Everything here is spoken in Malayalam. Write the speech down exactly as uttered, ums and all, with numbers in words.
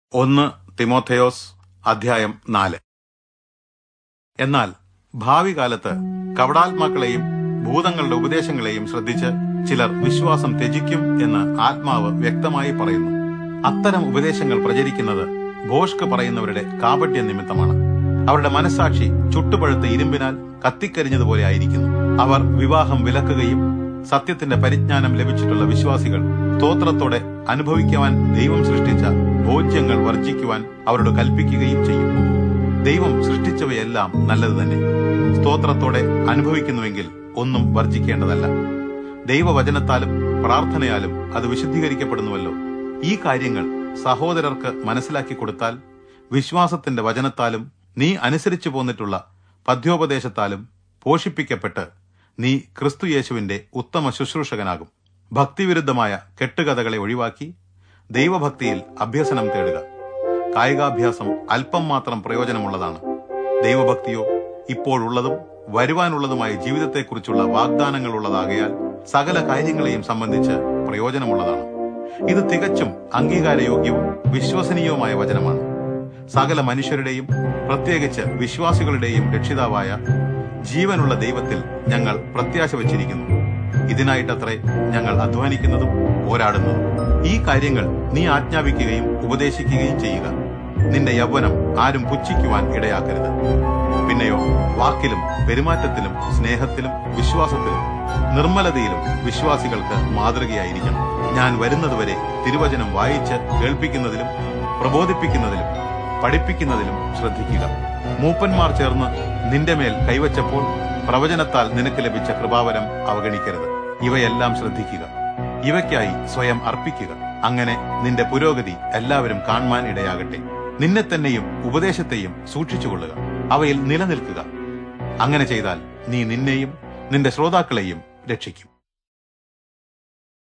ഒന്ന് തിമോഥെയോസ് അധ്യായം നാല്. എന്നാൽ ഭാവി കാലത്ത് കപടാത്മാക്കളെയും ഭൂതങ്ങളുടെ ഉപദേശങ്ങളെയും ശ്രദ്ധിച്ച് ചിലർ വിശ്വാസം ത്യജിക്കും എന്ന് ആത്മാവ് വ്യക്തമായി പറയുന്നു. അത്തരം ഉപദേശങ്ങൾ പ്രചരിക്കുന്നത് ഭോഷ്ക് പറയുന്നവരുടെ കാപട്യ നിമിത്തമാണ്. അവരുടെ മനസ്സാക്ഷി ചുട്ടുപഴുത്ത ഇരുമ്പിനാൽ കത്തിക്കരിഞ്ഞതുപോലെ ആയിരിക്കുന്നു. അവർ വിവാഹം വിലക്കുകയും സത്യത്തിന്റെ പരിജ്ഞാനം ലഭിച്ചിട്ടുള്ള വിശ്വാസികൾ സ്തോത്രത്തോടെ അനുഭവിക്കുവാൻ ദൈവം സൃഷ്ടിച്ച ഭോജ്യങ്ങൾ വർജിക്കുവാൻ അവരോട് കൽപ്പിക്കുകയും ചെയ്യും. ദൈവം സൃഷ്ടിച്ചവയെല്ലാം നല്ലത് തന്നെ. സ്തോത്രത്തോടെ അനുഭവിക്കുന്നുവെങ്കിൽ ഒന്നും വർജിക്കേണ്ടതല്ല. ദൈവവചനത്താലും പ്രാർത്ഥനയാലും അത് വിശുദ്ധീകരിക്കപ്പെടുന്നുവല്ലോ. ഈ കാര്യങ്ങൾ സഹോദരർക്ക് മനസ്സിലാക്കി കൊടുത്താൽ വിശ്വാസത്തിന്റെ വചനത്താലും നീ അനുസരിച്ചു പോന്നിട്ടുള്ള പദ്യോപദേശത്താലും പോഷിപ്പിക്കപ്പെട്ട് നീ ക്രിസ്തുയേശുവിന്റെ ഉത്തമ ശുശ്രൂഷകനാകും. ഭക്തിവിരുദ്ധമായ കെട്ടുകഥകളെ ഒഴിവാക്കി ദൈവഭക്തിയിൽ അഭ്യസനം തേടുക. കായികാഭ്യാസം അല്പം മാത്രം പ്രയോജനമുള്ളതാണ്. ദൈവഭക്തിയോ ഇപ്പോഴുള്ളതും വരുവാനുള്ളതുമായ ജീവിതത്തെക്കുറിച്ചുള്ള വാഗ്ദാനങ്ങളുള്ളതാകയാൽ സകല കാര്യങ്ങളെയും സംബന്ധിച്ച് പ്രയോജനമുള്ളതാണ്. ഇത് തികച്ചും അംഗീകാരയോഗ്യവും വിശ്വസനീയവുമായ വചനമാണ്. സകല മനുഷ്യരുടെയും പ്രത്യേകിച്ച് വിശ്വാസികളുടെയും രക്ഷിതാവായ ജീവനുള്ള ദൈവത്തിൽ ഞങ്ങൾ പ്രത്യാശ വച്ചിരിക്കുന്നു. ഇതിനായിട്ടത്രേ ഞങ്ങൾ അധ്വാനിക്കുന്നതും പോരാടുന്നതും. ഈ കാര്യങ്ങൾ നീ ആജ്ഞാപിക്കുകയും ഉപദേശിക്കുകയും ചെയ്യുക. നിന്റെ യൗവനം ആരും പുച്ഛിക്കുവാൻ ഇടയാക്കരുത്. പിന്നെയോ വാക്കിലും പെരുമാറ്റത്തിലും സ്നേഹത്തിലും വിശ്വാസത്തിലും നിർമ്മലതയിലും വിശ്വാസികൾക്ക് മാതൃകയായിരിക്കണം. ഞാൻ വരുന്നതുവരെ തിരുവചനം വായിച്ച് കേൾപ്പിക്കുന്നതിലും പ്രബോധിപ്പിക്കുന്നതിലും പഠിപ്പിക്കുന്നതിലും ശ്രദ്ധിക്കുക. മൂപ്പന്മാർ ചേർന്ന് നിന്റെ മേൽ കൈവച്ചപ്പോൾ പ്രവചനത്താൽ നിനക്ക് ലഭിച്ച കൃപാവരം അവഗണിക്കരുത്. ഇവയെല്ലാം ശ്രദ്ധിക്കുക, ഇവയ്ക്കായി സ്വയം അർപ്പിക്കുക. അങ്ങനെ നിന്റെ പുരോഗതി എല്ലാവരും കാണുവാൻ ഇടയാകട്ടെ. നിന്നെ തന്നെയും ഉപദേശത്തെയും സൂക്ഷിച്ചുകൊള്ളുക, അവയിൽ നിലനിൽക്കുക. അങ്ങനെ ചെയ്താൽ നീ നിന്നെയും നിന്റെ ശ്രോതാക്കളെയും രക്ഷിക്കും.